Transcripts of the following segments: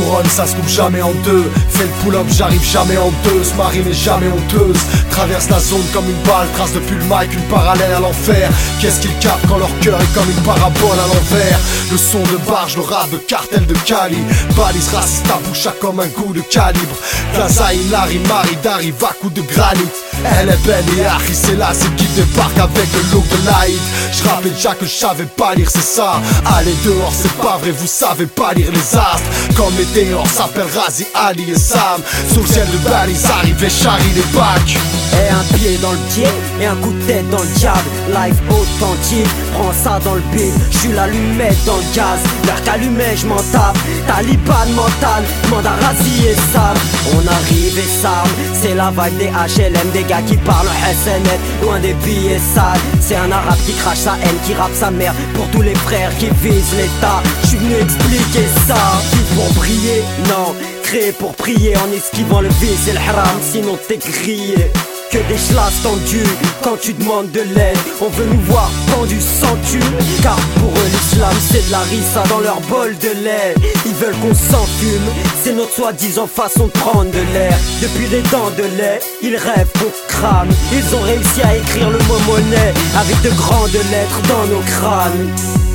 couronne, ça se coupe jamais en deux. Fais le pull-up, j'arrive jamais honteuse. Ma rime est jamais honteuse. Traverse la zone comme une balle, trace depuis le mic une parallèle à l'enfer. Qu'est-ce qu'ils captent quand leur cœur est comme une parabole à l'envers? Le son de barge, le rap de cartel de Cali. Balise raciste à bouche comme un goût de calibre. Dazaï, Larry, Marie, Dari, va coup de granit. Elle est belle et Harry, c'est là, c'est qui débarque avec le look de Laïd. J'rappelais déjà que je savais pas lire, c'est ça. Allez dehors, c'est pas vrai, vous savez pas lire les astres. Comme les déhors s'appellent Razi, Ali et Sam. Sous le ciel de balise, arrive et charrie les bacs. Et un pied dans le pied et un coup de tête dans le diable. Live authentique, prends ça dans le beat. J'suis l'allumette dans le gaz. L'heure qu'allumait, j'm'en tape. Taliban mental, demande à Razi et Sam. On arrive et s'arme, c'est la vague des HLM. Des gars qui parlent SNF, loin des billets sales. C'est un arabe qui crache sa haine, qui rappe sa mère. Pour tous les frères qui visent l'état, j'suis venu expliquer ça. Vivre pour briller, non, créé pour prier. En esquivant le vice et le haram, sinon t'es grillé. Que des chlasses tendues quand tu demandes de l'aide. On veut nous voir pendus sans thune, car pour eux l'islam c'est de la rissa dans leur bol de lait. Ils veulent qu'on s'enfume, c'est notre soi-disant façon de prendre de l'air. Depuis les dents de lait, ils rêvent qu'on crame. Ils ont réussi à écrire le mot monnaie avec de grandes lettres dans nos crânes.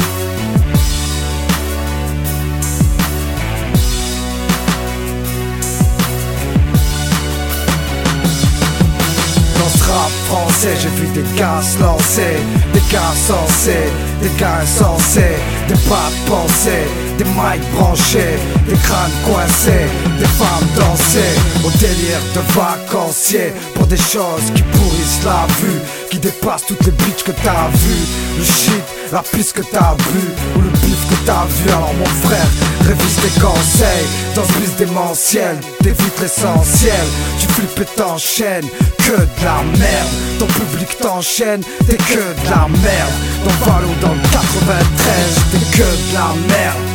Rap français, j'ai vu des gars se lancer, des gars sensés, des gars insensés, des pas de pensée, des mics branchés, des crânes coincés, des femmes danser au délire de vacanciers pour des choses qui pourrissent la vue, qui dépassent toutes les bitches que t'as vues, le shit, la piste que t'as vu ou le bif que t'as vu. Alors mon frère, révise tes conseils dans ce bise démentiel, t'évites l'essentiel, tu flippes et t'enchaînes. Que de la merde, ton public t'enchaîne, t'es que de la merde. Dans Valo dans le 93, t'es que de la merde.